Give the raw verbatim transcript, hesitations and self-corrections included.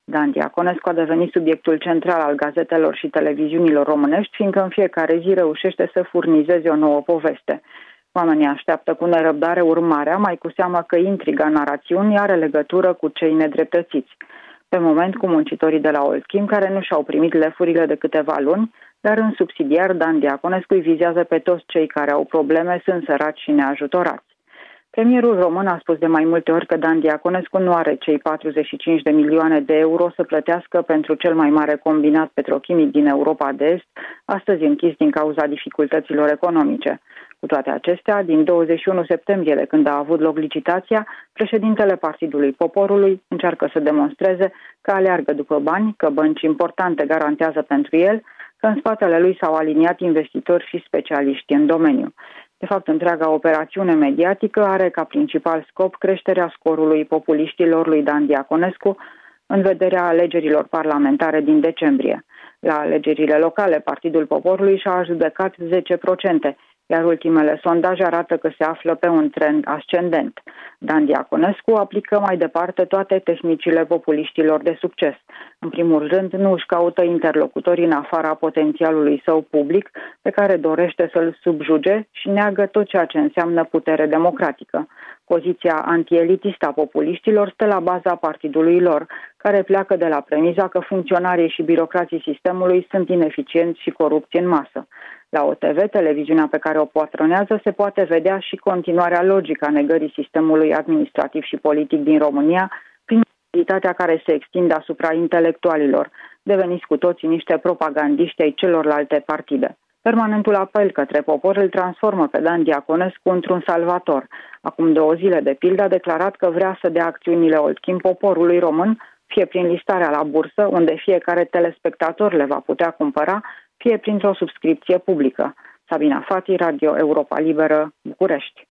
Dan Diaconescu a devenit subiectul central al gazetelor și televiziunilor românești, fiindcă în fiecare zi reușește să furnizeze o nouă poveste. Oamenii așteaptă cu nerăbdare urmarea, mai cu seamă că intriga narațiunii are legătură cu cei nedreptățiți. Pe moment cu muncitorii de la Oldchim, care nu și-au primit lefurile de câteva luni, dar în subsidiar Dan Diaconescu îi vizează pe toți cei care au probleme, sunt săraci și neajutorați. Premierul român a spus de mai multe ori că Dan Diaconescu nu are cei patruzeci și cinci de milioane de euro să plătească pentru cel mai mare combinat petrochimic din Europa de Est, astăzi închis din cauza dificultăților economice. Cu toate acestea, din douăzeci și unu septembrie, de când a avut loc licitația, președintele Partidului Poporului încearcă să demonstreze că aleargă după bani, că bănci importante garantează pentru el, că în spatele lui s-au aliniat investitori și specialiști în domeniu. De fapt, întreaga operațiune mediatică are ca principal scop creșterea scorului populiștilor lui Dan Diaconescu în vederea alegerilor parlamentare din decembrie. La alegerile locale, Partidul Poporului și-a adjudecat zece la sută, iar ultimele sondaje arată că se află pe un trend ascendent. Dan Diaconescu aplică mai departe toate tehnicile populiștilor de succes. În primul rând, nu își caută interlocutori în afara potențialului său public, pe care dorește să-l subjuge și neagă tot ceea ce înseamnă putere democratică. Poziția antielitistă a populiștilor stă la baza partidului lor, care pleacă de la premiza că funcționarii și birocrații sistemului sunt ineficienți și corupți în masă. La O T V, televiziunea pe care o patronează, se poate vedea și continuarea logică a negării sistemului administrativ și politic din România, prin activitatea care se extinde asupra intelectualilor, deveniți cu toții niște propagandiști ai celorlalte partide. Permanentul apel către popor îl transformă pe Dan Diaconescu într-un salvator. Acum două zile, de pildă, a declarat că vrea să dea acțiunile Oldchim poporului român, fie prin listarea la bursă, unde fiecare telespectator le va putea cumpăra, fie printr-o subscripție publică. Sabina Fati, Radio Europa Liberă, București.